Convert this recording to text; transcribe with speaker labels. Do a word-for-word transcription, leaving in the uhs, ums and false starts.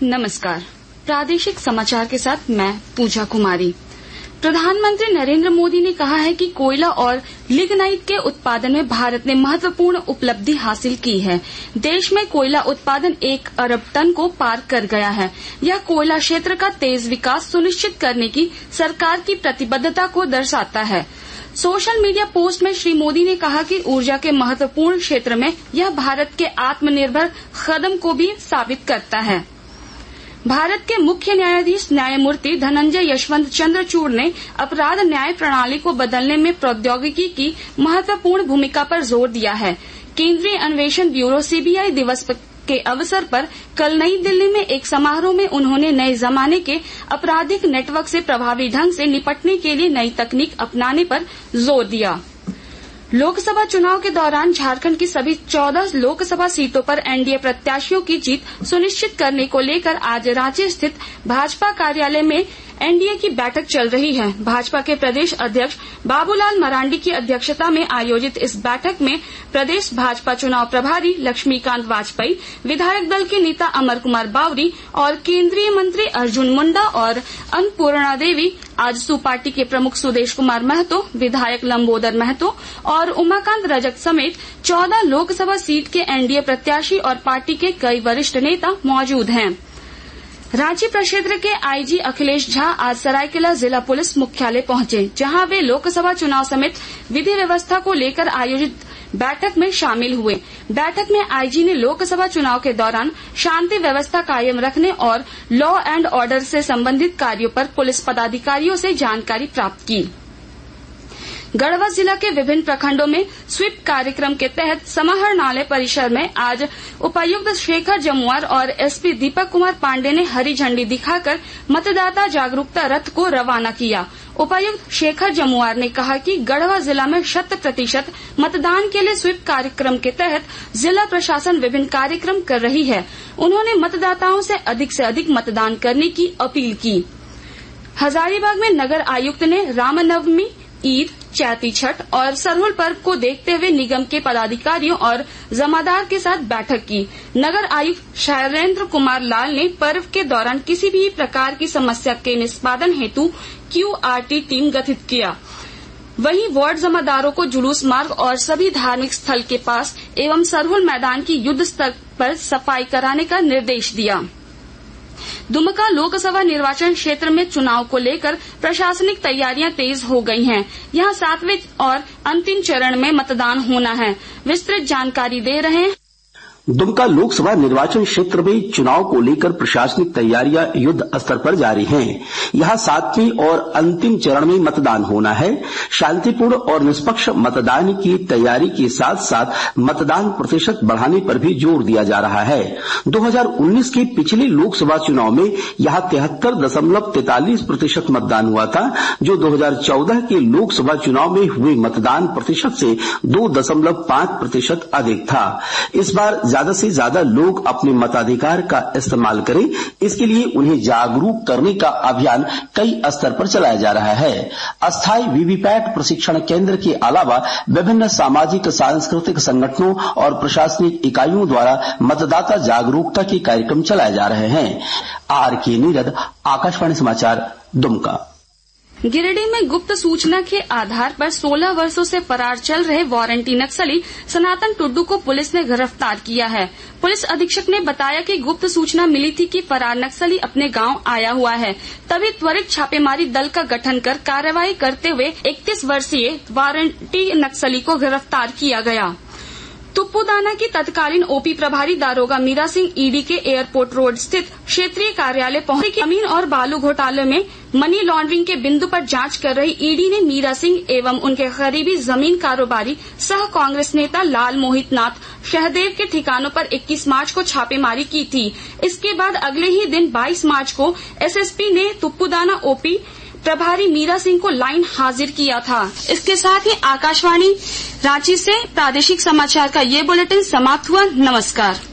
Speaker 1: नमस्कार। प्रादेशिक समाचार के साथ मैं पूजा कुमारी। प्रधानमंत्री नरेंद्र मोदी ने कहा है कि कोयला और लिग्नाइट के उत्पादन में भारत ने महत्वपूर्ण उपलब्धि हासिल की है। देश में कोयला उत्पादन एक अरब टन को पार कर गया है। यह कोयला क्षेत्र का तेज विकास सुनिश्चित करने की सरकार की प्रतिबद्धता को दर्शाता है। सोशल मीडिया पोस्ट में श्री मोदी ने कहा कि ऊर्जा के महत्वपूर्ण क्षेत्र में यह भारत के आत्मनिर्भर कदम को भी साबित करता है। भारत के मुख्य न्यायाधीश न्यायमूर्ति धनंजय यशवंत चंद्रचूड़ ने अपराध न्याय प्रणाली को बदलने में प्रौद्योगिकी की महत्वपूर्ण भूमिका पर जोर दिया है। केंद्रीय अन्वेषण ब्यूरो सीबीआई दिवस के अवसर पर कल नई दिल्ली में एक समारोह में उन्होंने नए जमाने के आपराधिक नेटवर्क से प्रभावी ढंग से निपटने के लिए नई तकनीक अपनाने पर जोर दिया। लोकसभा चुनाव के दौरान झारखंड की सभी चौदह लोकसभा सीटों पर एनडीए प्रत्याशियों की जीत सुनिश्चित करने को लेकर आज रांची स्थित भाजपा कार्यालय में एनडीए की बैठक चल रही है। भाजपा के प्रदेश अध्यक्ष बाबूलाल मरांडी की अध्यक्षता में आयोजित इस बैठक में प्रदेश भाजपा चुनाव प्रभारी लक्ष्मीकांत वाजपेयी, विधायक दल के नेता अमर कुमार बावरी और केंद्रीय मंत्री अर्जुन मुंडा और अन्नपूर्णा देवी, आजसू पार्टी के प्रमुख सुदेश कुमार महतो, विधायक लंबोदर महतो और उमाकांत रजक समेत चौदह लोकसभा सीट के एनडीए प्रत्याशी और पार्टी के कई वरिष्ठ नेता मौजूद हैं। रांची प्रक्षेत्र के आईजी अखिलेश झा आज सरायकेला जिला पुलिस मुख्यालय पहुंचे, जहां वे लोकसभा चुनाव समेत विधि व्यवस्था को लेकर आयोजित बैठक में शामिल हुए। बैठक में आईजी ने लोकसभा चुनाव के दौरान शांति व्यवस्था कायम रखने और लॉ एंड ऑर्डर से संबंधित कार्यों पर पुलिस पदाधिकारियों से जानकारी प्राप्त की। गढ़वा जिला के विभिन्न प्रखंडों में स्वीप कार्यक्रम के तहत समाहर नाले परिसर में आज उपायुक्त शेखर जमुआर और एसपी दीपक कुमार पांडे ने हरी झंडी दिखाकर मतदाता जागरूकता रथ को रवाना किया। उपायुक्त शेखर जमुआर ने कहा कि गढ़वा जिला में शत प्रतिशत मतदान के लिए स्वीप कार्यक्रम के तहत जिला प्रशासन विभिन्न कार्यक्रम कर रही है। उन्होंने मतदाताओं से अधिक से अधिक मतदान करने की अपील की। हजारीबाग में नगर आयुक्त ने रामनवमी, ईद, चैती छठ और सरहुल पर्व को देखते हुए निगम के पदाधिकारियों और जमादार के साथ बैठक की। नगर आयुक्त शैलेंद्र कुमार लाल ने पर्व के दौरान किसी भी प्रकार की समस्या के निष्पादन हेतु क्यूआरटी टीम गठित किया। वहीं वार्ड जमादारों को जुलूस मार्ग और सभी धार्मिक स्थल के पास एवं सरहुल मैदान की युद्ध स्तर पर सफाई कराने का निर्देश दिया। दुमका लोकसभा निर्वाचन क्षेत्र में चुनाव को लेकर प्रशासनिक तैयारियां तेज हो गई हैं। यहां सातवें और अंतिम चरण में मतदान होना है। विस्तृत जानकारी दे रहे हैं
Speaker 2: दुमका लोकसभा निर्वाचन क्षेत्र में चुनाव को लेकर प्रशासनिक तैयारियां युद्ध स्तर पर जारी हैं। यहां सातवीं और अंतिम चरण में मतदान होना है। शांतिपूर्ण और निष्पक्ष मतदान की तैयारी के साथ साथ मतदान प्रतिशत बढ़ाने पर भी जोर दिया जा रहा है। दो हज़ार उन्नीस के पिछले लोकसभा चुनाव में यहां तिहत्तर दशमलव तैतालीस प्रतिशत मतदान हुआ था, जो दो हज़ार चौदह के लोकसभा चुनाव में हुए मतदान प्रतिशत से दो दशमलव पांच प्रतिशत अधिक था। इस बार ज्यादा से ज्यादा लोग अपने मताधिकार का इस्तेमाल करें, इसके लिए उन्हें जागरूक करने का अभियान कई स्तर पर चलाया जा रहा है। अस्थायी वीवीपैट प्रशिक्षण केंद्र के अलावा विभिन्न सामाजिक सांस्कृतिक संगठनों और प्रशासनिक इकाइयों द्वारा मतदाता जागरूकता के कार्यक्रम चलाए जा रहे हैं। आर के नीरद, आकाशवाणी समाचार, दुमका।
Speaker 1: गिरिडीह में गुप्त सूचना के आधार पर सोलह वर्षों से फरार चल रहे वारंटी नक्सली सनातन टुड्डू को पुलिस ने गिरफ्तार किया है। पुलिस अधीक्षक ने बताया कि गुप्त सूचना मिली थी कि फरार नक्सली अपने गांव आया हुआ है। तभी त्वरित छापेमारी दल का गठन कर कार्रवाई करते हुए इकतीस वर्षीय वारंटी नक्सली को गिरफ्तार किया गया। तुप्पूदाना की तत्कालीन ओपी प्रभारी दारोगा मीरा सिंह ईडी के एयरपोर्ट रोड स्थित क्षेत्रीय कार्यालय पहुंची। जमीन और बालू घोटाले में मनी लॉन्ड्रिंग के बिंदु पर जांच कर रही ईडी ने मीरा सिंह एवं उनके करीबी जमीन कारोबारी सह कांग्रेस नेता लाल मोहित नाथ शहदेव के ठिकानों पर इक्कीस मार्च को छापेमारी की थी। इसके बाद अगले ही दिन बाईस मार्च को एसएसपी ने तुप्पूदाना ओपी प्रभारी मीरा सिंह को लाइन हाजिर किया था। इसके साथ ही आकाशवाणी रांची से प्रादेशिक समाचार का ये बुलेटिन समाप्त हुआ। नमस्कार।